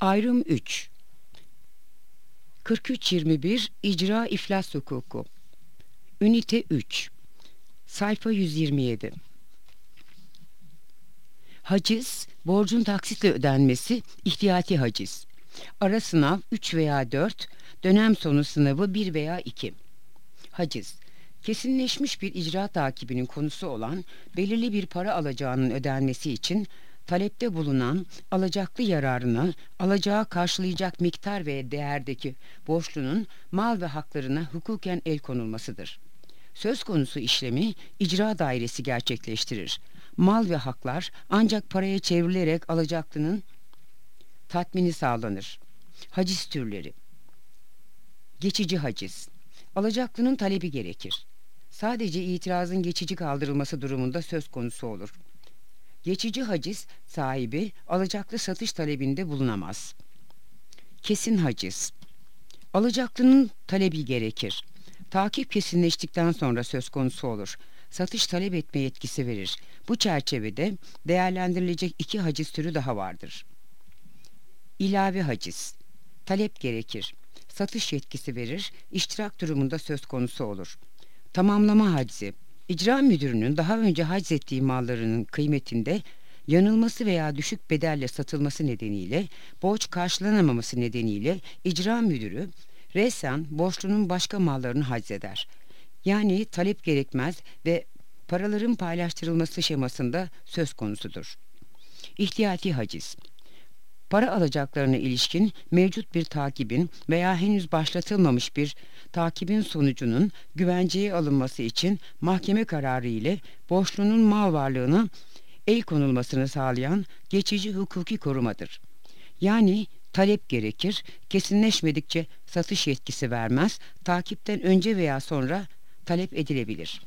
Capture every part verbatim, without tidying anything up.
Ayrım üç. kırk üç yirmi bir İcra İflas Hukuku. Ünite üç. Sayfa yüz yirmi yedi. Haciz, borcun taksitle ödenmesi, ihtiyati haciz. Ara sınav üç veya dört, dönem sonu sınavı bir veya iki. Haciz, kesinleşmiş bir icra takibinin konusu olan belirli bir para alacağının ödenmesi için talepte bulunan alacaklı yararını alacağı karşılayacak miktar ve değerdeki borçlunun mal ve haklarına hukuken el konulmasıdır. Söz konusu işlemi icra dairesi gerçekleştirir. Mal ve haklar ancak paraya çevrilerek alacaklının tatmini sağlanır. Haciz türleri. Geçici haciz. Alacaklının talebi gerekir. Sadece itirazın geçici kaldırılması durumunda söz konusu olur. Geçici haciz sahibi alacaklı satış talebinde bulunamaz. Kesin haciz. Alacaklının talebi gerekir. Takip kesinleştikten sonra söz konusu olur. Satış talep etme yetkisi verir. Bu çerçevede değerlendirilecek iki haciz türü daha vardır. İlave haciz. Talep gerekir. Satış yetkisi verir. İştirak durumunda söz konusu olur. Tamamlama hacizi. İcra müdürünün daha önce haczettiği mallarının kıymetinde yanılması veya düşük bedelle satılması nedeniyle borç karşılanamaması nedeniyle icra müdürü resen borçlunun başka mallarını haczeder. Yani talep gerekmez ve paraların paylaştırılması şemasında söz konusudur. İhtiyati haciz. Para alacaklarına ilişkin mevcut bir takibin veya henüz başlatılmamış bir takibin sonucunun güvenceye alınması için mahkeme kararı ile borçlunun mal varlığına el konulmasını sağlayan geçici hukuki korumadır. Yani talep gerekir, kesinleşmedikçe satış yetkisi vermez, takipten önce veya sonra talep edilebilir.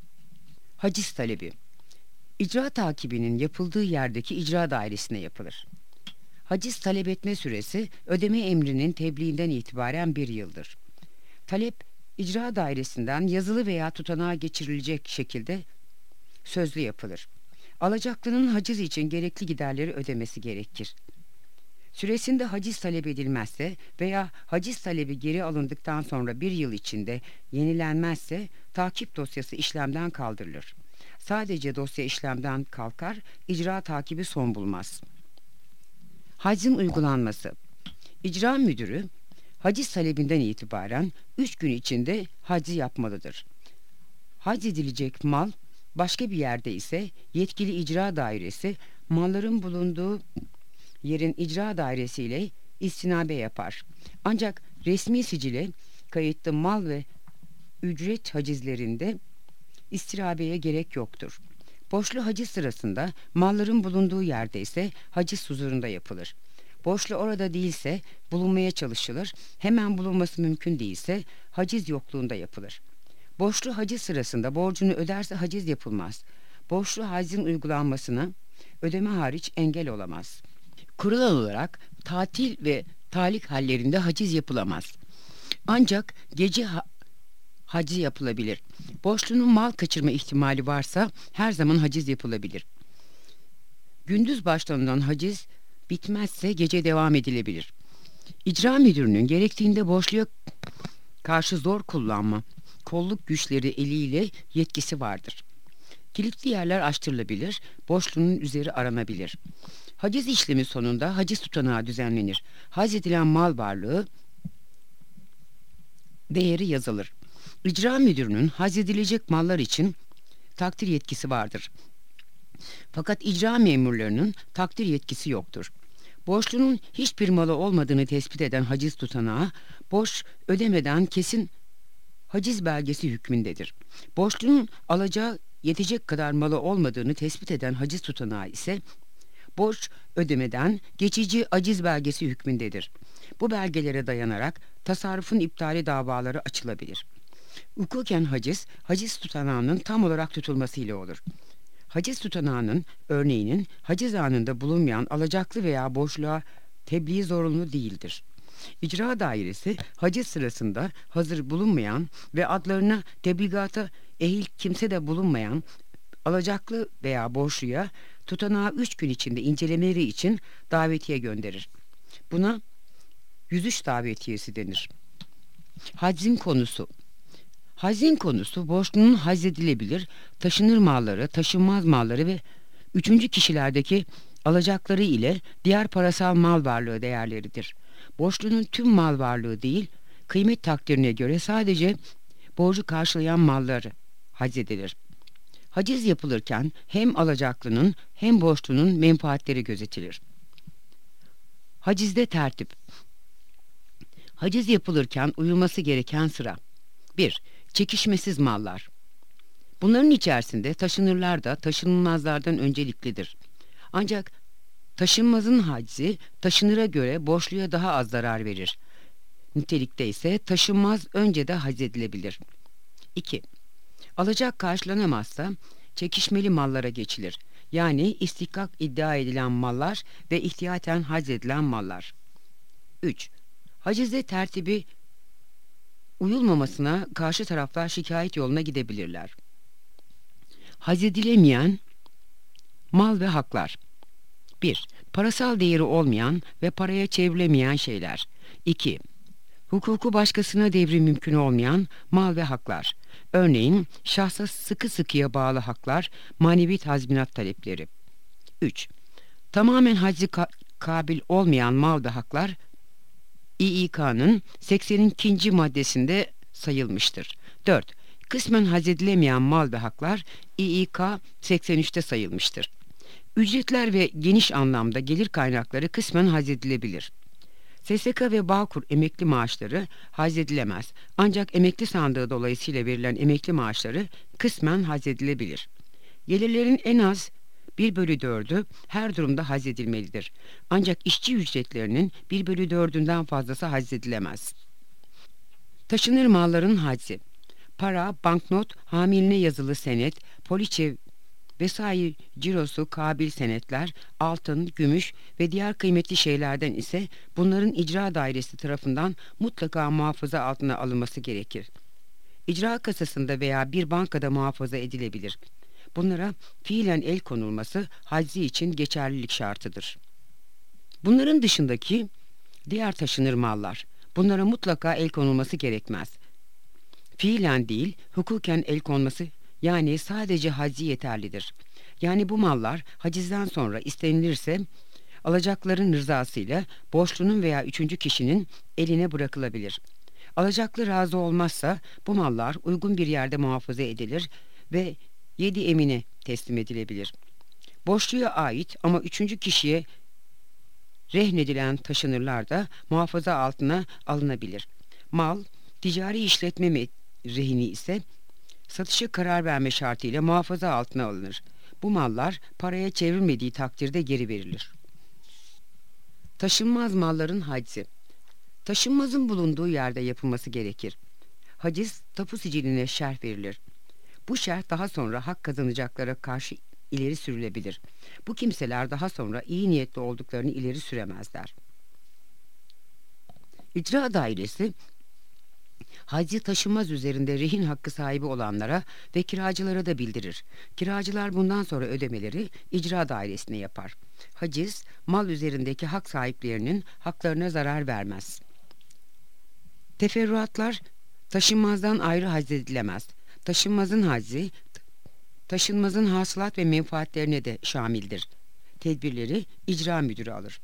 Haciz talebi. İcra takibinin yapıldığı yerdeki icra dairesine yapılır. Haciz talep etme süresi ödeme emrinin tebliğinden itibaren bir yıldır. Talep icra dairesinden yazılı veya tutanağa geçirilecek şekilde sözlü yapılır. Alacaklının haciz için gerekli giderleri ödemesi gerekir. Süresinde haciz talep edilmezse veya haciz talebi geri alındıktan sonra bir yıl içinde yenilenmezse takip dosyası işlemden kaldırılır. Sadece dosya işlemden kalkar, icra takibi son bulmaz. Hacizin uygulanması. İcra müdürü haciz talebinden itibaren üç gün içinde hacizi yapmalıdır. Haciz edilecek mal başka bir yerde ise yetkili icra dairesi malların bulunduğu yerin icra dairesiyle istinabe yapar. Ancak resmi sicile kayıtlı mal ve ücret hacizlerinde istirabeye gerek yoktur. Borçlu haciz sırasında malların bulunduğu yerde ise haciz huzurunda yapılır. Borçlu orada değilse bulunmaya çalışılır, hemen bulunması mümkün değilse haciz yokluğunda yapılır. Borçlu haciz sırasında borcunu öderse haciz yapılmaz. Borçlu hacizin uygulanmasına ödeme hariç engel olamaz. Kural olarak tatil ve talik hallerinde haciz yapılamaz. Ancak gece ha haciz yapılabilir. Borçlunun mal kaçırma ihtimali varsa her zaman haciz yapılabilir. Gündüz başlanılan haciz bitmezse gece devam edilebilir. İcra müdürünün gerektiğinde borçluya karşı zor kullanma, kolluk güçleri eliyle yetkisi vardır. Kilitli yerler açtırılabilir, borçlunun üzeri aranabilir. Haciz işlemi sonunda haciz tutanağı düzenlenir. Haciz edilen mal varlığı değeri yazılır. İcra müdürünün haciz edilecek mallar için takdir yetkisi vardır. Fakat icra memurlarının takdir yetkisi yoktur. Borçlunun hiçbir malı olmadığını tespit eden haciz tutanağı, borç ödemeden kesin haciz belgesi hükmündedir. Borçlunun alacağı yetecek kadar malı olmadığını tespit eden haciz tutanağı ise borç ödemeden geçici aciz belgesi hükmündedir. Bu belgelere dayanarak tasarrufun iptali davaları açılabilir. Hukuken haciz, haciz tutanağının tam olarak tutulmasıyla olur. Haciz tutanağının örneğinin haciz anında bulunmayan alacaklı veya borçluğa tebliği zorunlu değildir. İcra dairesi haciz sırasında hazır bulunmayan ve adlarına tebligata ehil kimse de bulunmayan alacaklı veya borçluya tutanağı üç gün içinde incelemeleri için davetiye gönderir. Buna yüzüş davetiyesi denir. Haczin konusu. Haczin konusu borçlunun haczedilebilir, taşınır malları, taşınmaz malları ve üçüncü kişilerdeki alacakları ile diğer parasal mal varlığı değerleridir. Borçlunun tüm mal varlığı değil, kıymet takdirine göre sadece borcu karşılayan malları haczedilir. Haciz yapılırken hem alacaklının hem borçlunun menfaatleri gözetilir. Hacizde tertip. Haciz yapılırken uyulması gereken sıra. bir. Çekişmesiz mallar. Bunların içerisinde taşınırlar da taşınmazlardan önceliklidir. Ancak taşınmazın haczi taşınıra göre borçluya daha az zarar verir. Nitelikte ise taşınmaz önce de haczedilebilir. iki. Alacak karşılanamazsa çekişmeli mallara geçilir. Yani istihkak iddia edilen mallar ve ihtiyaten haczedilen mallar. üç. Hacizde tertibi uyulmamasına karşı taraflar şikayet yoluna gidebilirler. Haczedilemeyen mal ve haklar. bir. Parasal değeri olmayan ve paraya çevrilemeyen şeyler. iki. Hukuku başkasına devri mümkün olmayan mal ve haklar. Örneğin şahsa sıkı sıkıya bağlı haklar, manevi tazminat talepleri. üç. Tamamen haczi ka kabil olmayan mal ve haklar İ İ K'nın seksen ikinci maddesinde sayılmıştır. dört. Kısmen haczedilemeyen mal ve haklar İ İ K seksen üçte sayılmıştır. Ücretler ve geniş anlamda gelir kaynakları kısmen haczedilebilir. S S K ve Bağkur emekli maaşları haczedilemez. Ancak emekli sandığı dolayısıyla verilen emekli maaşları kısmen haczedilebilir. Gelirlerin en az bir bölü dördü her durumda haczedilmelidir. Ancak işçi ücretlerinin bir bölü dördünden fazlası haczedilemez. Taşınır malların haczi. Para, banknot, hamiline yazılı senet, poliçe vesaire cirosu kabil senetler, altın, gümüş ve diğer kıymetli şeylerden ise bunların icra dairesi tarafından mutlaka muhafaza altına alınması gerekir. İcra kasasında veya bir bankada muhafaza edilebilir. Bunlara fiilen el konulması haczi için geçerlilik şartıdır. Bunların dışındaki diğer taşınır mallar, bunlara mutlaka el konulması gerekmez. Fiilen değil, hukuken el konması yani sadece haczi yeterlidir. Yani bu mallar hacizden sonra istenilirse alacakların rızasıyla borçlunun veya üçüncü kişinin eline bırakılabilir. Alacaklı razı olmazsa bu mallar uygun bir yerde muhafaza edilir ve yedi emine teslim edilebilir. Borçluya ait ama üçüncü kişiye rehnedilen taşınırlar da muhafaza altına alınabilir. Mal, ticari işletme rehini ise satışa karar verme şartıyla muhafaza altına alınır. Bu mallar paraya çevrilmediği takdirde geri verilir. Taşınmaz malların haczi. Taşınmazın bulunduğu yerde yapılması gerekir. Haciz, tapu siciline şerh verilir. Bu şerh daha sonra hak kazanacaklara karşı ileri sürülebilir. Bu kimseler daha sonra iyi niyetli olduklarını ileri süremezler. İcra dairesi, haczi taşınmaz üzerinde rehin hakkı sahibi olanlara ve kiracılara da bildirir. Kiracılar bundan sonra ödemeleri icra dairesine yapar. Haciz, mal üzerindeki hak sahiplerinin haklarına zarar vermez. Teferruatlar taşınmazdan ayrı haczedilemez. Taşınmazın haczi, taşınmazın hasılat ve menfaatlerine de şamildir. Tedbirleri icra müdürü alır.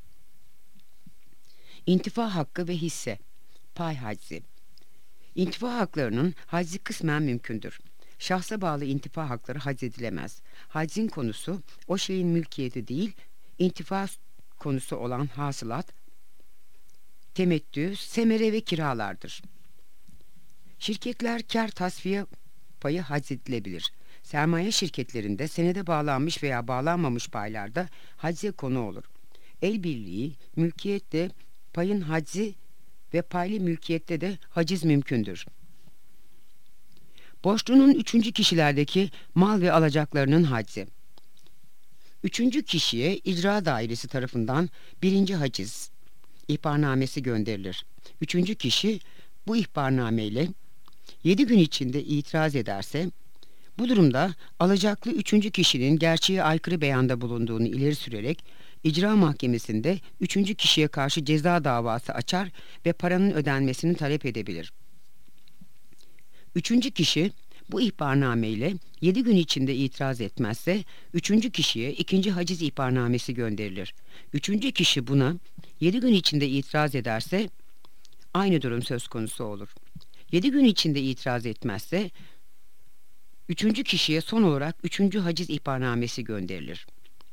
İntifa hakkı ve hisse, pay haczi. İntifa haklarının haczi kısmen mümkündür. Şahsa bağlı intifa hakları haczedilemez. Haczin konusu o şeyin mülkiyeti değil, intifa konusu olan hasılat, temettü, semere ve kiralardır. Şirketler kar tasfiye payı haczedilebilir. Sermaye şirketlerinde senede bağlanmış veya bağlanmamış paylarda hacze konu olur. El birliği, mülkiyette payın haczi ve paylı mülkiyette de haciz mümkündür. Borçlunun üçüncü kişilerdeki mal ve alacaklarının haczi. Üçüncü kişiye icra dairesi tarafından birinci haciz ihbarnamesi gönderilir. Üçüncü kişi bu ihbarnameyle yedi gün içinde itiraz ederse, bu durumda alacaklı üçüncü kişinin gerçeğe aykırı beyanda bulunduğunu ileri sürerek İcra mahkemesinde üçüncü kişiye karşı ceza davası açar ve paranın ödenmesini talep edebilir. Üçüncü kişi bu ihbarname ile yedi gün içinde itiraz etmezse üçüncü kişiye ikinci haciz ihbarnamesi gönderilir. Üçüncü kişi buna yedi gün içinde itiraz ederse aynı durum söz konusu olur. Yedi gün içinde itiraz etmezse üçüncü kişiye son olarak üçüncü haciz ihbarnamesi gönderilir.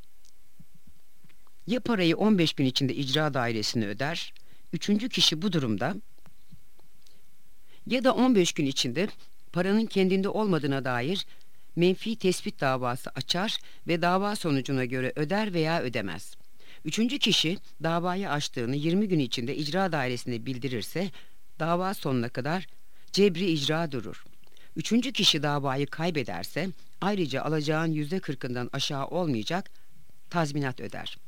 Ya parayı on beş gün içinde icra dairesine öder, üçüncü kişi bu durumda ya da on beş gün içinde paranın kendinde olmadığına dair menfi tespit davası açar ve dava sonucuna göre öder veya ödemez. Üçüncü kişi davayı açtığını yirmi gün içinde icra dairesine bildirirse dava sonuna kadar cebri icra durur. Üçüncü kişi davayı kaybederse ayrıca alacağın yüzde kırkından aşağı olmayacak tazminat öder.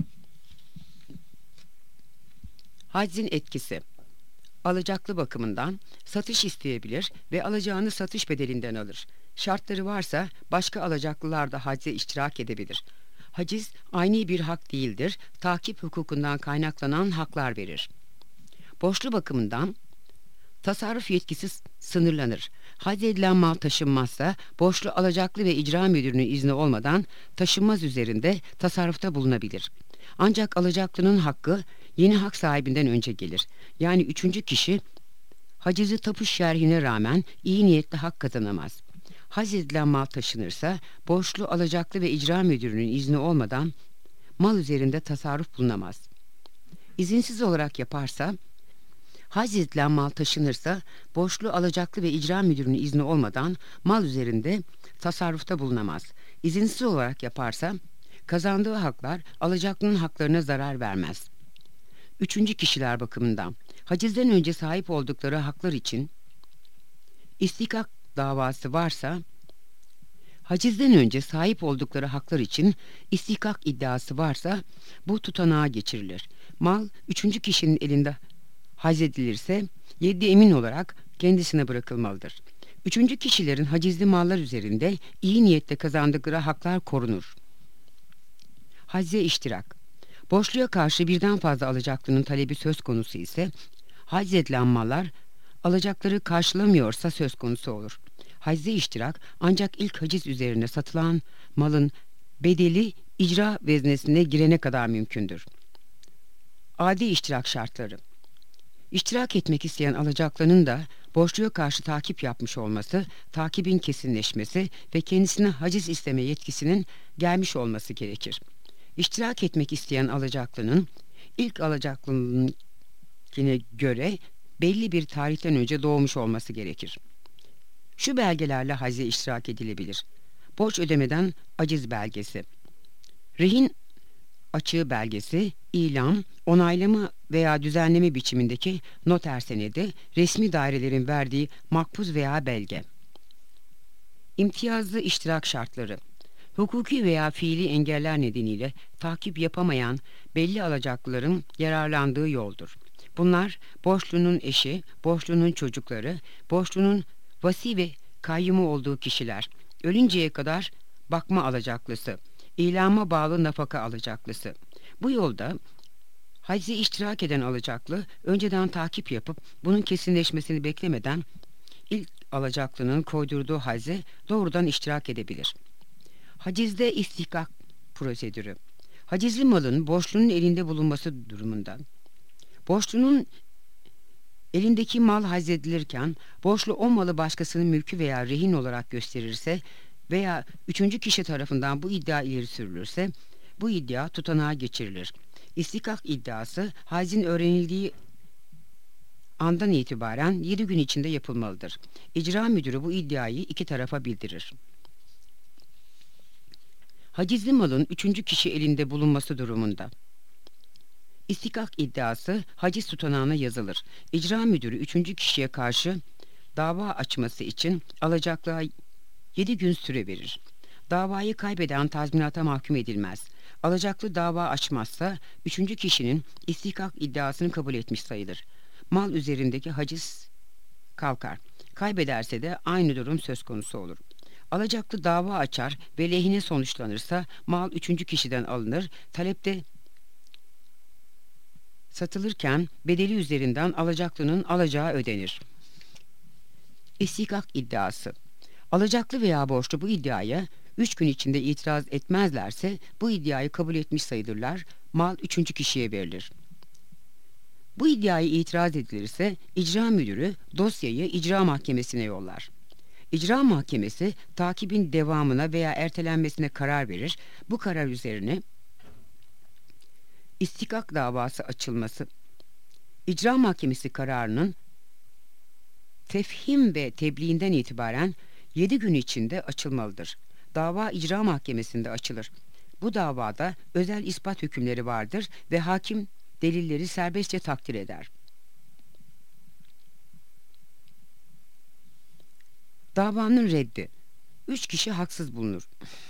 Haczin etkisi: alacaklı bakımından satış isteyebilir ve alacağını satış bedelinden alır. Şartları varsa başka alacaklılar da hacze iştirak edebilir. Haciz aynı bir hak değildir, takip hukukundan kaynaklanan haklar verir. Borçlu bakımından tasarruf yetkisi sınırlanır. Hac edilen mal taşınmazsa borçlu alacaklı ve icra müdürünün izni olmadan taşınmaz üzerinde tasarrufta bulunabilir. Ancak alacaklının hakkı yeni hak sahibinden önce gelir. Yani üçüncü kişi hacizi tapuş şerhine rağmen iyi niyetli hak kazanamaz. Hac edilen mal taşınırsa borçlu alacaklı ve icra müdürünün izni olmadan mal üzerinde tasarruf bulunamaz. İzinsiz olarak yaparsa hac edilen mal taşınırsa borçlu alacaklı ve icra müdürünün izni olmadan mal üzerinde tasarrufta bulunamaz. İzinsiz olarak yaparsa kazandığı haklar alacaklının haklarına zarar vermez. Üçüncü kişiler bakımından hacizden önce sahip oldukları haklar için istikak davası varsa hacizden önce sahip oldukları haklar için istihkak iddiası varsa bu tutanağa geçirilir. Mal üçüncü kişinin elinde hacedilirse yedi emin olarak kendisine bırakılmalıdır. Üçüncü kişilerin hacizli mallar üzerinde iyi niyetle kazandıkları haklar korunur. Hacze iştirak: borçluya karşı birden fazla alacaklının talebi söz konusu ise hac edilen mallar alacakları karşılamıyorsa söz konusu olur. Hacze iştirak ancak ilk haciz üzerine satılan malın bedeli icra veznesine girene kadar mümkündür. Adi iştirak şartları: İştirak etmek isteyen alacaklının da borçluya karşı takip yapmış olması, takibin kesinleşmesi ve kendisine haciz isteme yetkisinin gelmiş olması gerekir. İştirak etmek isteyen alacaklının ilk alacaklınınkine göre belli bir tarihten önce doğmuş olması gerekir. Şu belgelerle hacze iştirak edilebilir: borç ödemeden aciz belgesi, rehin açığı belgesi, ilan, onaylama veya düzenleme biçimindeki noter senedi, resmi dairelerin verdiği makbuz veya belge. İmtiyazlı iştirak şartları: hukuki veya fiili engeller nedeniyle takip yapamayan belli alacaklıların yararlandığı yoldur. Bunlar borçlunun eşi, borçlunun çocukları, borçlunun vasi ve kayyumu olduğu kişiler, ölünceye kadar bakma alacaklısı, ilama bağlı nafaka alacaklısı. Bu yolda hacze iştirak eden alacaklı önceden takip yapıp bunun kesinleşmesini beklemeden ilk alacaklının koydurduğu hacze doğrudan iştirak edebilir. Hacizde istihkak prosedürü: hacizli malın borçlunun elinde bulunması durumundan borçlunun elindeki mal haczedilirken borçlu o malı başkasının mülkü veya rehin olarak gösterirse veya üçüncü kişi tarafından bu iddia ileri sürülürse bu iddia tutanağa geçirilir. İstihkak iddiası haczin öğrenildiği andan itibaren yedi gün içinde yapılmalıdır. İcra müdürü bu iddiayı iki tarafa bildirir. Hacizli malın üçüncü kişi elinde bulunması durumunda İstihkak iddiası haciz tutanağına yazılır. İcra müdürü üçüncü kişiye karşı dava açması için alacaklığa yedi gün süre verir. Davayı kaybeden tazminata mahkum edilmez. Alacaklı dava açmazsa üçüncü kişinin istihkak iddiasını kabul etmiş sayılır. Mal üzerindeki haciz kalkar. Kaybederse de aynı durum söz konusu olur. Alacaklı dava açar ve lehine sonuçlanırsa mal üçüncü kişiden alınır. Talepte Satılırken bedeli üzerinden alacaklının alacağı ödenir. İstikak iddiası. Alacaklı veya borçlu bu iddiaya üç gün içinde itiraz etmezlerse bu iddiayı kabul etmiş sayılırlar, mal üçüncü kişiye verilir. Bu iddiaya itiraz edilirse icra müdürü dosyayı icra mahkemesine yollar. İcra mahkemesi takibin devamına veya ertelenmesine karar verir. Bu karar üzerine istikak davası açılması. İcra mahkemesi kararının tefhim ve tebliğinden itibaren yedi gün içinde açılmalıdır. Dava icra mahkemesinde açılır. Bu davada özel ispat hükümleri vardır ve hakim delilleri serbestçe takdir eder. Davanın reddi. Üç kişi haksız bulunur.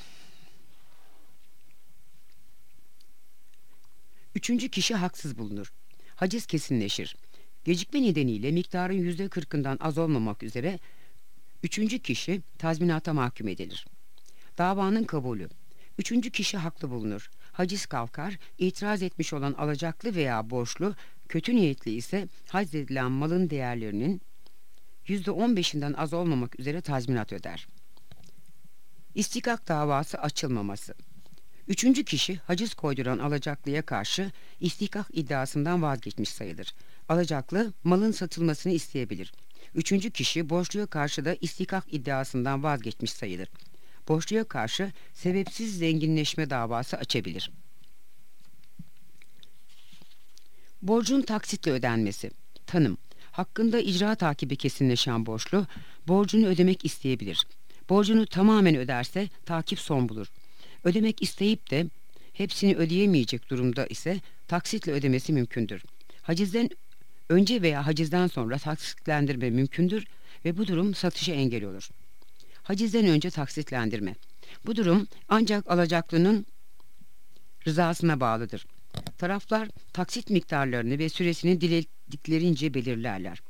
Üçüncü kişi haksız bulunur. Haciz kesinleşir. Gecikme nedeniyle miktarın yüzde kırkından az olmamak üzere üçüncü kişi tazminata mahkum edilir. Davanın kabulü. Üçüncü kişi haklı bulunur. Haciz kalkar, itiraz etmiş olan alacaklı veya borçlu, kötü niyetli ise haczedilen malın değerlerinin yüzde on beşinden az olmamak üzere tazminat öder. İstikak davası açılmaması. Üçüncü kişi haciz koyduran alacaklıya karşı istikak iddiasından vazgeçmiş sayılır. Alacaklı malın satılmasını isteyebilir. Üçüncü kişi borçluya karşı da istikak iddiasından vazgeçmiş sayılır. Borçluya karşı sebepsiz zenginleşme davası açabilir. Borcun taksitle ödenmesi. Tanım. Hakkında icra takibi kesinleşen borçlu borcunu ödemek isteyebilir. Borcunu tamamen öderse takip son bulur. Ödemek isteyip de hepsini ödeyemeyecek durumda ise taksitle ödemesi mümkündür. Hacizden önce veya hacizden sonra taksitlendirme mümkündür ve bu durum satışa engel olur. Hacizden önce taksitlendirme. Bu durum ancak alacaklının rızasına bağlıdır. Taraflar taksit miktarlarını ve süresini dilediklerince belirlerler.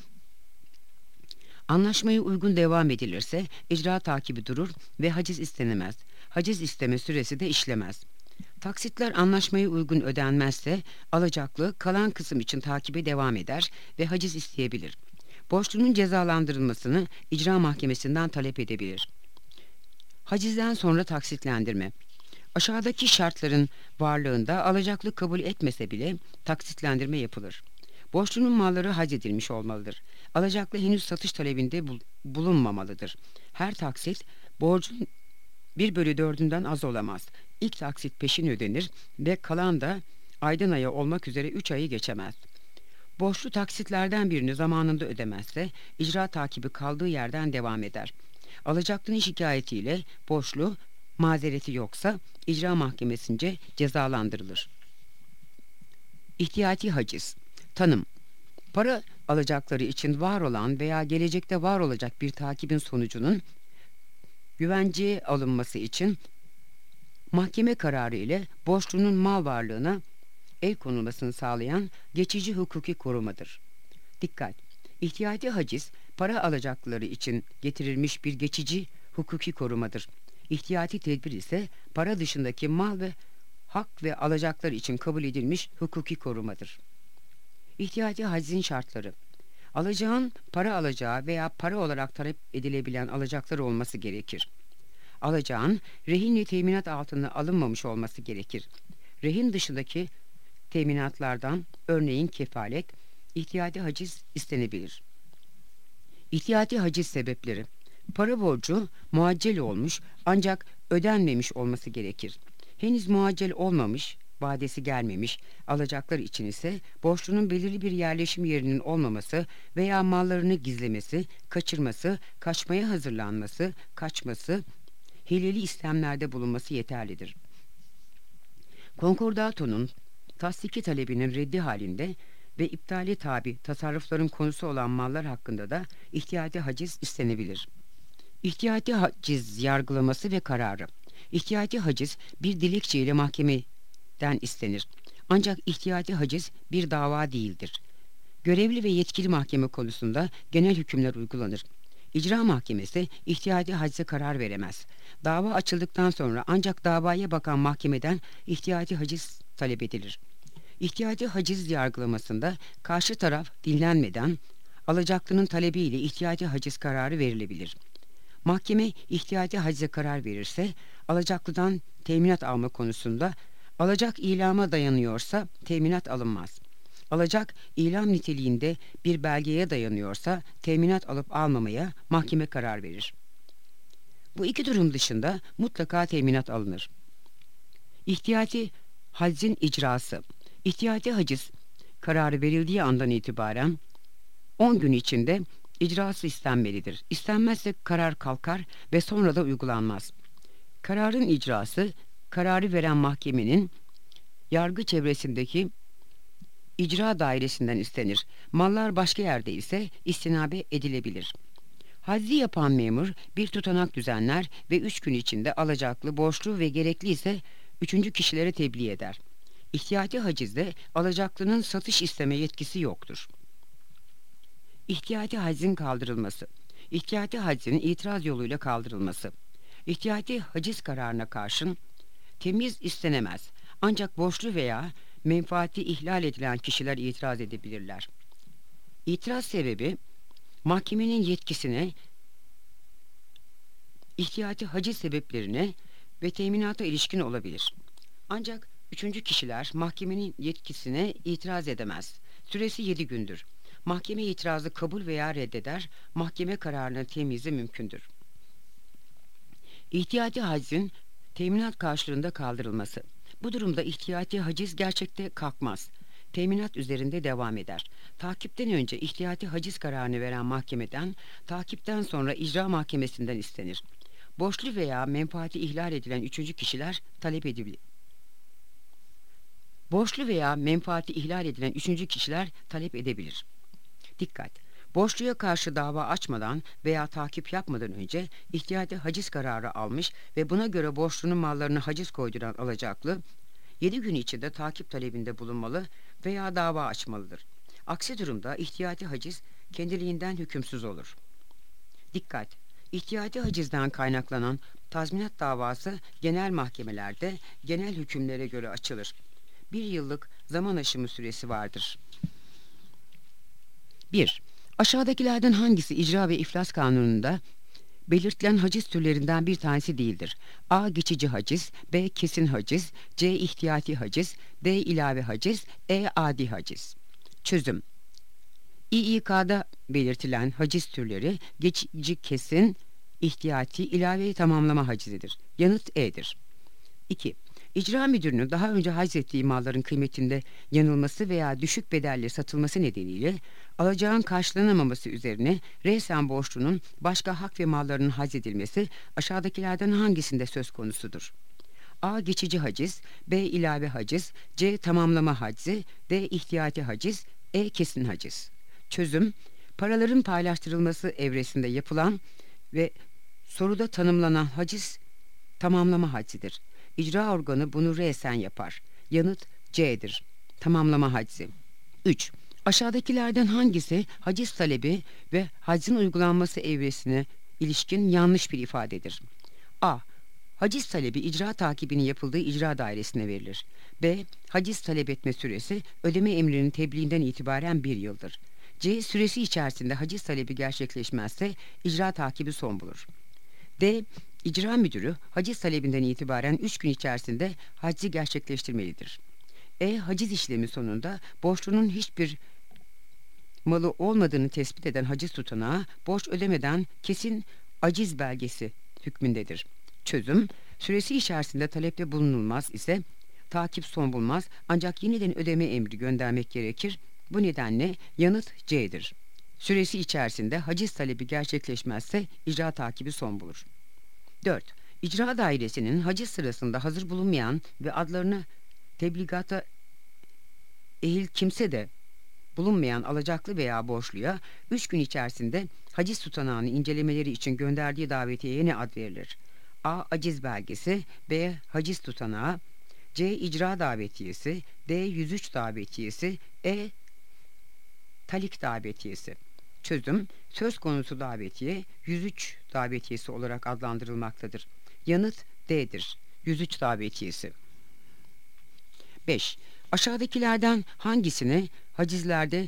Anlaşmaya uygun devam edilirse icra takibi durur ve haciz istenemez. Haciz isteme süresi de işlemez. Taksitler anlaşmaya uygun ödenmezse alacaklı kalan kısım için takibe devam eder ve haciz isteyebilir. Borçlunun cezalandırılmasını icra mahkemesinden talep edebilir. Hacizden sonra taksitlendirme. Aşağıdaki şartların varlığında alacaklı kabul etmese bile taksitlendirme yapılır. Borçlunun malları hacedilmiş olmalıdır. Alacaklı henüz satış talebinde bul- bulunmamalıdır. Her taksit borcun bir bölü dördünden az olamaz. İlk taksit peşin ödenir ve kalan da aydan aya olmak üzere üç ayı geçemez. Borçlu taksitlerden birini zamanında ödemezse icra takibi kaldığı yerden devam eder. Alacaklının şikayetiyle borçlu mazereti yoksa icra mahkemesince cezalandırılır. İhtiyati haciz. Tanım. Para alacakları için var olan veya gelecekte var olacak bir takibin sonucunun güvenceye alınması için mahkeme kararı ile borçlunun mal varlığına el konulmasını sağlayan geçici hukuki korumadır. Dikkat! İhtiyati haciz, para alacakları için getirilmiş bir geçici hukuki korumadır. İhtiyati tedbir ise para dışındaki mal ve hak ve alacaklar için kabul edilmiş hukuki korumadır. İhtiyati hacizin şartları. Alacağın para alacağı veya para olarak talep edilebilen alacaklar olması gerekir. Alacağın rehin ve teminat altına alınmamış olması gerekir. Rehin dışındaki teminatlardan örneğin kefalet, ihtiyati haciz istenebilir. İhtiyati haciz sebepleri. Para borcu muaccel olmuş ancak ödenmemiş olması gerekir. Henüz muaccel olmamış, vadesi gelmemiş alacaklar için ise borçlunun belirli bir yerleşim yerinin olmaması veya mallarını gizlemesi, kaçırması, kaçmaya hazırlanması, kaçması, hileli istemlerde bulunması yeterlidir. Konkordatonun tasdiki talebinin reddi halinde ve iptali tabi tasarrufların konusu olan mallar hakkında da ihtiyati haciz istenebilir. İhtiyati haciz yargılaması ve kararı. İhtiyati haciz bir dilekçe ile mahkemeden istenir. Ancak ihtiyati haciz bir dava değildir. Görevli ve yetkili mahkeme konusunda genel hükümler uygulanır. İcra mahkemesi ihtiyati hacize karar veremez. Dava açıldıktan sonra ancak davaya bakan mahkemeden ihtiyati haciz talep edilir. İhtiyati haciz yargılamasında karşı taraf dinlenmeden alacaklının talebiyle ihtiyati haciz kararı verilebilir. Mahkeme ihtiyati hacize karar verirse alacaklıdan teminat alma konusunda alacak ilama dayanıyorsa teminat alınmaz. Alacak ilam niteliğinde bir belgeye dayanıyorsa teminat alıp almamaya mahkeme karar verir. Bu iki durum dışında mutlaka teminat alınır. İhtiyati hacizin icrası. İhtiyati haciz kararı verildiği andan itibaren on gün içinde icrası istenmelidir. İstenmezse karar kalkar ve sonra da uygulanmaz. Kararın icrası, kararı veren mahkemenin yargı çevresindeki icra dairesinden istenir. Mallar başka yerde ise istinabe edilebilir. Hacizi yapan memur bir tutanak düzenler ve üç gün içinde alacaklı, borçlu ve gerekli ise üçüncü kişilere tebliğ eder. İhtiyati hacizde alacaklının satış isteme yetkisi yoktur. İhtiyati hacizin kaldırılması. İhtiyati hacizin itiraz yoluyla kaldırılması. İhtiyati haciz kararına karşın temiz istenemez. Ancak borçlu veya menfaati ihlal edilen kişiler itiraz edebilirler. İtiraz sebebi mahkemenin yetkisine, ihtiyati haciz sebeplerine ve teminata ilişkin olabilir. Ancak üçüncü kişiler mahkemenin yetkisine itiraz edemez. Süresi yedi gündür. Mahkeme itirazı kabul veya reddeder, mahkeme kararının temyizi mümkündür. İhtiyati hacizin teminat karşılığında kaldırılması. Bu durumda ihtiyati haciz gerçekte kalkmaz. Teminat üzerinde devam eder. Takipten önce ihtiyati haciz kararını veren mahkemeden, takipten sonra icra mahkemesinden istenir. Borçlu veya menfaati ihlal edilen üçüncü kişiler talep edilir. Borçlu veya menfaati ihlal edilen üçüncü kişiler talep edebilir. Dikkat! Borçluya karşı dava açmadan veya takip yapmadan önce ihtiyati haciz kararı almış ve buna göre borçlunun mallarını haciz koyduran alacaklı, yedi gün içinde takip talebinde bulunmalı veya dava açmalıdır. Aksi durumda ihtiyati haciz kendiliğinden hükümsüz olur. Dikkat! İhtiyati hacizden kaynaklanan tazminat davası genel mahkemelerde genel hükümlere göre açılır. Bir yıllık zaman aşımı süresi vardır. bir. Aşağıdakilerden hangisi icra ve iflas kanununda belirtilen haciz türlerinden bir tanesi değildir? A. Geçici haciz, B. Kesin haciz, C. İhtiyati haciz, D. ilave haciz, E. Adi haciz. Çözüm. İ İ K'da belirtilen haciz türleri geçici, kesin, ihtiyati, ilave tamamlama hacizidir. Yanıt E'dir. iki. İcra müdürünün daha önce haciz ettiği malların kıymetinde yanılması veya düşük bedelle satılması nedeniyle alacağın karşılanamaması üzerine resen borçlunun başka hak ve mallarının haciz edilmesi aşağıdakilerden hangisinde söz konusudur? A. Geçici haciz, B. ilave haciz, C. Tamamlama hacizi, D. İhtiyati haciz, E. Kesin haciz. Çözüm, paraların paylaştırılması evresinde yapılan ve soruda tanımlanan haciz tamamlama hacizidir. İcra organı bunu resen yapar. Yanıt C'dir. Tamamlama hacizi. üç. Aşağıdakilerden hangisi haciz talebi ve hacizin uygulanması evresine ilişkin yanlış bir ifadedir? A. Haciz talebi icra takibinin yapıldığı icra dairesine verilir. B. Haciz talep etme süresi ödeme emrinin tebliğinden itibaren bir yıldır. C. Süresi içerisinde haciz talebi gerçekleşmezse icra takibi son bulur. D. İcra müdürü haciz talebinden itibaren üç gün içerisinde hacizi gerçekleştirmelidir. E. Haciz işlemi sonunda borçlunun hiçbir malı olmadığını tespit eden haciz tutanağı borç ödemeden kesin aciz belgesi hükmündedir. Çözüm, süresi içerisinde talepte bulunulmaz ise takip son bulmaz, ancak yeniden ödeme emri göndermek gerekir. Bu nedenle yanıt C'dir. Süresi içerisinde haciz talebi gerçekleşmezse icra takibi son bulur. dört. İcra dairesinin haciz sırasında hazır bulunmayan ve adlarını tebligata ehil kimse de bulunmayan alacaklı veya borçluya üç gün içerisinde haciz tutanağını incelemeleri için gönderdiği davetiyeye ne ad verilir? A. Aciz belgesi, B. Haciz tutanağı, C. İcra davetiyesi, D. yüz üç davetiyesi, E. Talik davetiyesi. Çözüm, söz konusu davetiye yüz üç davetiyesi olarak adlandırılmaktadır. Yanıt D'dir. yüz üç davetiyesi. beş. Aşağıdakilerden hangisine hacizlerde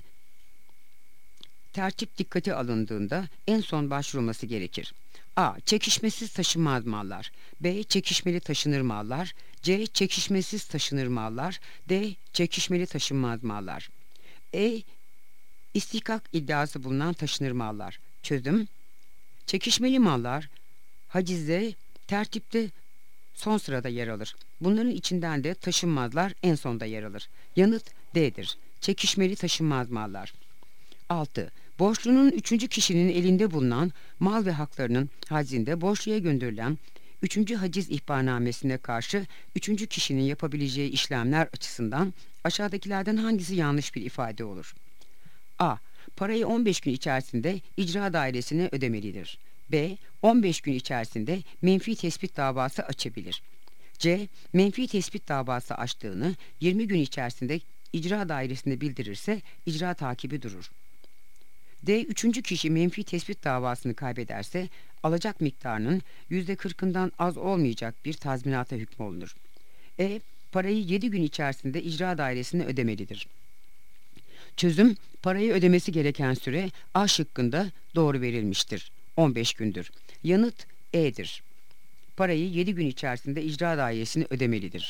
tertip dikkate alındığında en son başvurulması gerekir? A. Çekişmesiz taşınmaz mallar. B. Çekişmeli taşınır mallar. C. Çekişmesiz taşınır mallar. D. Çekişmeli taşınmaz mallar. E. İstihkak iddiası bulunan taşınır mallar. Çözüm: çekişmeli mallar hacizde tertipte son sırada yer alır. Bunların içinden de taşınmazlar en sonda yer alır. Yanıt D'dir. Çekişmeli taşınmaz mallar. altı. Borçlunun üçüncü kişinin elinde bulunan mal ve haklarının hacizinde borçluya gönderilen üçüncü haciz ihbarnamesine karşı üçüncü kişinin yapabileceği işlemler açısından aşağıdakilerden hangisi yanlış bir ifade olur? A. Parayı on beş gün içerisinde icra dairesine ödemelidir. B. on beş gün içerisinde menfi tespit davası açabilir. C. Menfi tespit davası açtığını yirmi gün içerisinde icra dairesinde bildirirse icra takibi durur. D. Üçüncü kişi menfi tespit davasını kaybederse alacak miktarının yüzde kırkından az olmayacak bir tazminata hükmolunur. E. Parayı yedi gün içerisinde icra dairesine ödemelidir. Çözüm: parayı ödemesi gereken süre A şıkkında doğru verilmiştir. on beş gündür. Yanıt E'dir. Parayı yedi gün içerisinde icra dairesine ödemelidir.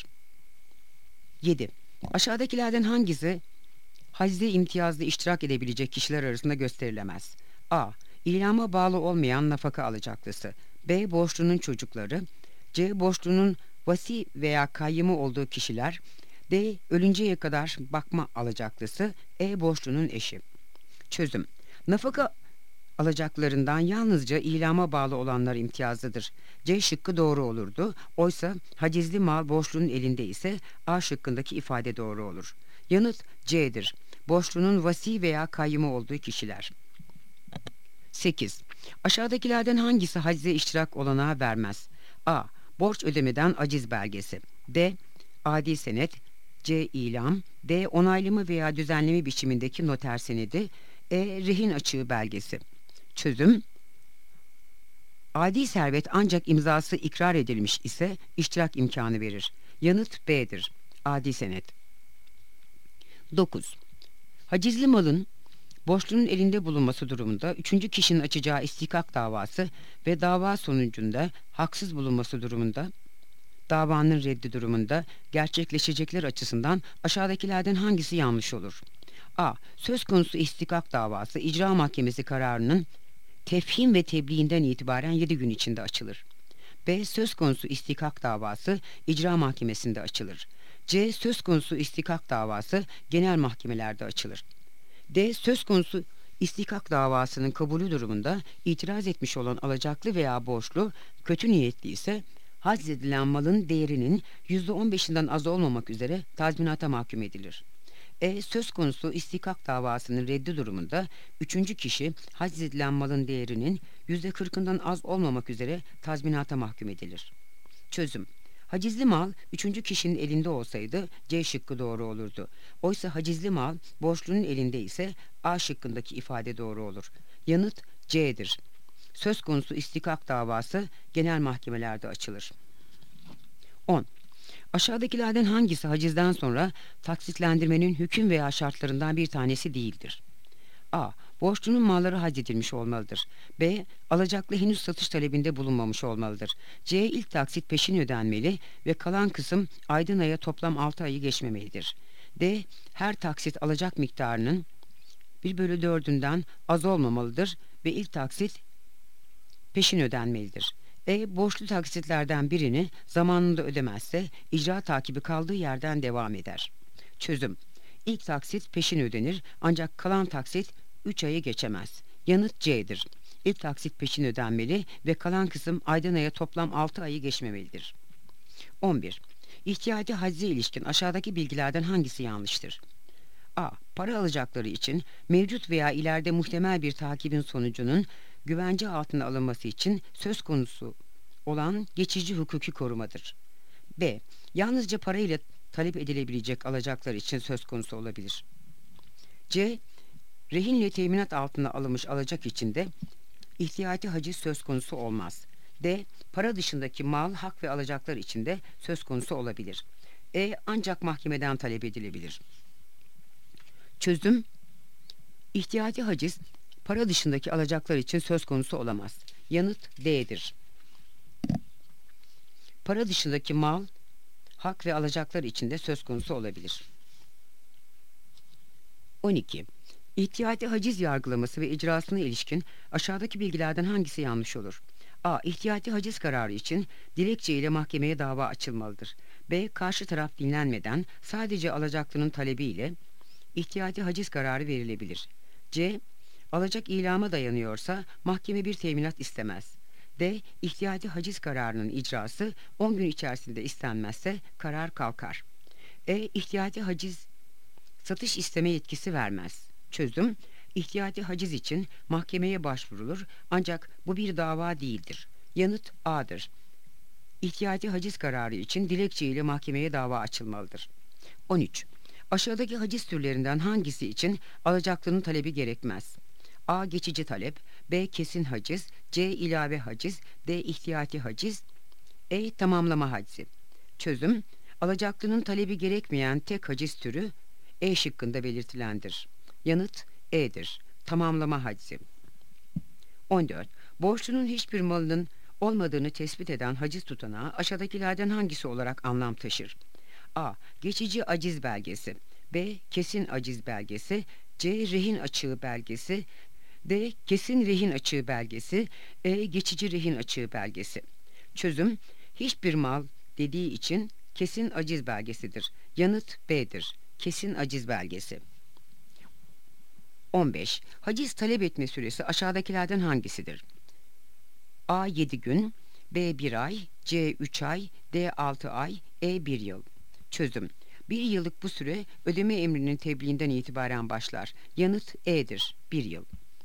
yedi. Aşağıdakilerden hangisi hacizde imtiyazlı iştirak edebilecek kişiler arasında gösterilemez? A. İlama bağlı olmayan nafaka alacaklısı. B. Borçlunun çocukları. C. Borçlunun vasi veya kayyımı olduğu kişiler. D. Ölünceye kadar bakma alacaklısı. E. Borçlunun eşi. Çözüm: nafaka alacaklarından yalnızca ilama bağlı olanlar imtiyazlıdır. C şıkkı doğru olurdu. Oysa hacizli mal borçlunun elinde ise A şıkkındaki ifade doğru olur. Yanıt C'dir. Borçlunun vasi veya kayyımı olduğu kişiler. sekiz. Aşağıdakilerden hangisi hacize iştirak olanağı vermez? A. Borç ödemeden aciz belgesi. B. Adi senet. C. İlam. D. Onaylama veya düzenleme biçimindeki noter senedi. E. Rehin açığı belgesi. Çözüm: adi servet ancak imzası ikrar edilmiş ise iştirak imkanı verir. Yanıt B'dir. Adi senet. dokuz. Hacizli malın borçlunun elinde bulunması durumunda üçüncü kişinin açacağı istihkak davası ve dava sonucunda haksız bulunması durumunda davanın reddi durumunda gerçekleşecekler açısından aşağıdakilerden hangisi yanlış olur? A. Söz konusu istihkak davası icra mahkemesi kararının tefhim ve tebliğinden itibaren yedi gün içinde açılır. B. Söz konusu istihkak davası icra mahkemesinde açılır. C. Söz konusu istihkak davası genel mahkemelerde açılır. D. Söz konusu istihkak davasının kabulü durumunda itiraz etmiş olan alacaklı veya borçlu kötü niyetli ise haczedilen malın değerinin yüzde on beşinden az olmamak üzere tazminata mahkum edilir. E. Söz konusu istihkak davasının reddi durumunda üçüncü kişi haczedilen malın değerinin yüzde kırkından az olmamak üzere tazminata mahkum edilir. Çözüm: hacizli mal üçüncü kişinin elinde olsaydı C şıkkı doğru olurdu. Oysa hacizli mal borçlunun elinde ise A şıkkındaki ifade doğru olur. Yanıt C'dir. Söz konusu istihkak davası genel mahkemelerde açılır. on. Aşağıdakilerden hangisi hacizden sonra taksitlendirmenin hüküm veya şartlarından bir tanesi değildir? A. Borçlunun malları haczedilmiş olmalıdır. B. Alacaklı henüz satış talebinde bulunmamış olmalıdır. C. İlk taksit peşin ödenmeli ve kalan kısım aydın aya toplam altı ayı geçmemelidir. D. Her taksit alacak miktarının bir bölü dördünden az olmamalıdır ve ilk taksit peşin ödenmelidir. E. Borçlu taksitlerden birini zamanında ödemezse icra takibi kaldığı yerden devam eder. Çözüm: İlk taksit peşin ödenir ancak kalan taksit üç ayı geçemez. Yanıt C'dir. İlk taksit peşin ödenmeli ve kalan kısım aydın aya toplam altı ayı geçmemelidir. on bir. İhtiyati hacize ilişkin aşağıdaki bilgilerden hangisi yanlıştır? A. Para alacakları için mevcut veya ileride muhtemel bir takibin sonucunun güvence altına alınması için söz konusu olan geçici hukuki korumadır. B. Yalnızca parayla talep edilebilecek alacaklar için söz konusu olabilir. C. Rehinle teminat altına alınmış alacak için de ihtiyati haciz söz konusu olmaz. D. Para dışındaki mal, hak ve alacaklar için de söz konusu olabilir. E. Ancak mahkemeden talep edilebilir. Çözüm: İhtiyati haciz para dışındaki alacaklar için söz konusu olamaz. Yanıt D'dir. Para dışındaki mal, hak ve alacaklar için de söz konusu olabilir. on iki. İhtiyati haciz yargılaması ve icrasına ilişkin aşağıdaki bilgilerden hangisi yanlış olur? A. İhtiyati haciz kararı için dilekçe ile mahkemeye dava açılmalıdır. B. Karşı taraf dinlenmeden sadece alacaklının talebiyle ihtiyati haciz kararı verilebilir. C. Alacak ilama dayanıyorsa mahkeme bir teminat istemez. D. İhtiyati haciz kararının icrası on gün içerisinde istenmezse karar kalkar. E. İhtiyati haciz satış isteme yetkisi vermez. Çözüm: İhtiyati haciz için mahkemeye başvurulur ancak bu bir dava değildir. Yanıt A'dır. İhtiyati haciz kararı için dilekçe ile mahkemeye dava açılmalıdır. on üç. Aşağıdaki haciz türlerinden hangisi için alacaklının talebi gerekmez? A. Geçici talep, B. Kesin haciz, C. ilave haciz, D. İhtiyati haciz, E. Tamamlama hacizi. Çözüm: Alacaklının talebi gerekmeyen tek haciz türü E şıkkında belirtilendir. Yanıt E'dir. Tamamlama hacizi. on dört. Borçlunun hiçbir malının olmadığını tespit eden haciz tutanağı aşağıdakilerden hangisi olarak anlam taşır? A. Geçici aciz belgesi, B. Kesin aciz belgesi, C. Rehin açığı belgesi, D. Kesin rehin açığı belgesi, E. Geçici rehin açığı belgesi. Çözüm: Hiçbir mal dediği için kesin aciz belgesidir. Yanıt B'dir. Kesin aciz belgesi. on beş. Haciz talep etme süresi aşağıdakilerden hangisidir? A. yedi gün, B. bir ay, C. üç ay, D. altı ay, E. bir yıl. Çözüm: Bir yıllık bu süre ödeme emrinin tebliğinden itibaren başlar. Yanıt E'dir. bir yıl.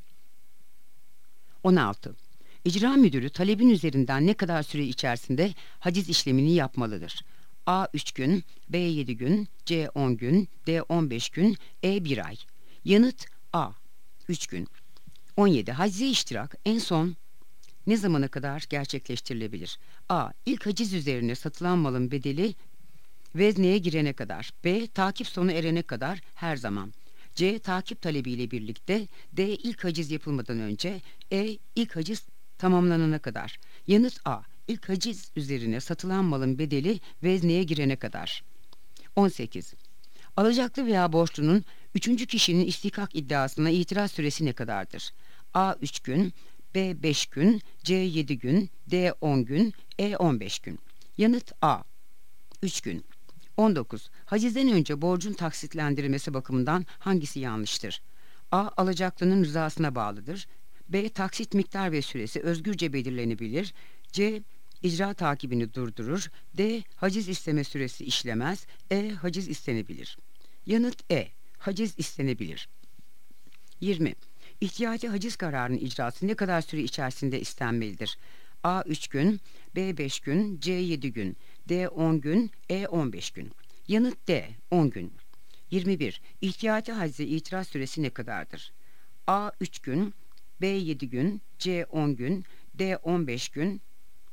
on altı. İcra müdürü talebin üzerinden ne kadar süre içerisinde haciz işlemini yapmalıdır? A. üç gün, B. yedi gün, C. on gün, D. on beş gün, E. bir ay. Yanıt A. üç gün. on yedi. Hacize iştirak en son ne zamana kadar gerçekleştirilebilir? A. İlk haciz üzerine satılan malın bedeli vezneye girene kadar, B. Takip sonu erene kadar, her zaman, C. Takip talebiyle birlikte, D. İlk haciz yapılmadan önce, E. İlk haciz tamamlanana kadar. Yanıt A. İlk haciz üzerine satılan malın bedeli vezneye girene kadar. on sekiz. Alacaklı veya borçlunun üçüncü kişinin istihkak iddiasına itiraz süresi ne kadardır? A. üç gün, B. beş gün, C. yedi gün, D. on gün, E. on beş gün. Yanıt A. üç gün. on dokuz. Hacizden önce borcun taksitlendirilmesi bakımından hangisi yanlıştır? A. Alacaklının rızasına bağlıdır. B. Taksit miktar ve süresi özgürce belirlenebilir. C. İcra takibini durdurur. D. Haciz isteme süresi işlemez. E. Haciz istenebilir. Yanıt E. Haciz istenebilir. yirmi. İhtiyati haciz kararının icrası ne kadar süre içerisinde istenmelidir? A. üç gün, B. beş gün, C. yedi gün, D. on gün, E. on beş gün. Yanıt D. on gün. yirmi bir. İhtiyati hacize itiraz süresi ne kadardır? A. üç gün, B. yedi gün, C. on gün, D. on beş gün,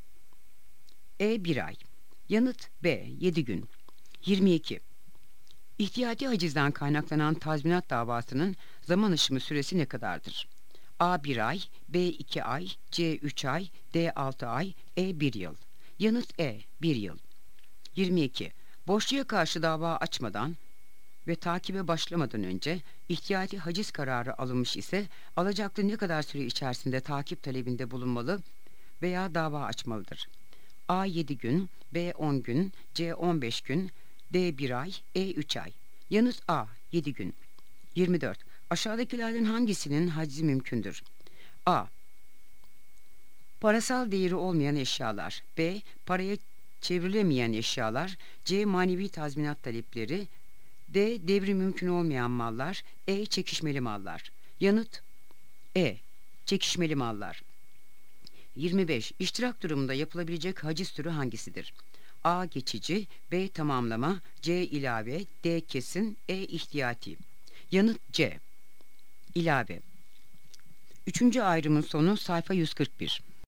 E. bir ay. Yanıt B. yedi gün. yirmi iki. İhtiyati hacizden kaynaklanan tazminat davasının zaman aşımı süresi ne kadardır? A. bir ay, B. iki ay, C. üç ay, D. altı ay, E. bir yıl. Yanıt E. bir yıl. yirmi iki. Borçluya karşı dava açmadan ve takibe başlamadan önce ihtiyati haciz kararı alınmış ise alacaklı ne kadar süre içerisinde takip talebinde bulunmalı veya dava açmalıdır? A. yedi gün, B. on gün, C. on beş gün, D. bir ay, E. üç ay. Yanıt A. yedi gün. yirmi dört. Aşağıdakilerden hangisinin hacizi mümkündür? A. Parasal değeri olmayan eşyalar, B. Paraya çevrilemeyen eşyalar, C. Manevi tazminat talepleri, D. Devri mümkün olmayan mallar, E. Çekişmeli mallar. Yanıt E. Çekişmeli mallar. yirmi beş. İştirak durumunda yapılabilecek haciz türü hangisidir? A. Geçici, B. Tamamlama, C. ilave, D. Kesin, E. ihtiyati. Yanıt C. İlave. Üçüncü ayrımın sonu sayfa yüz kırk bir.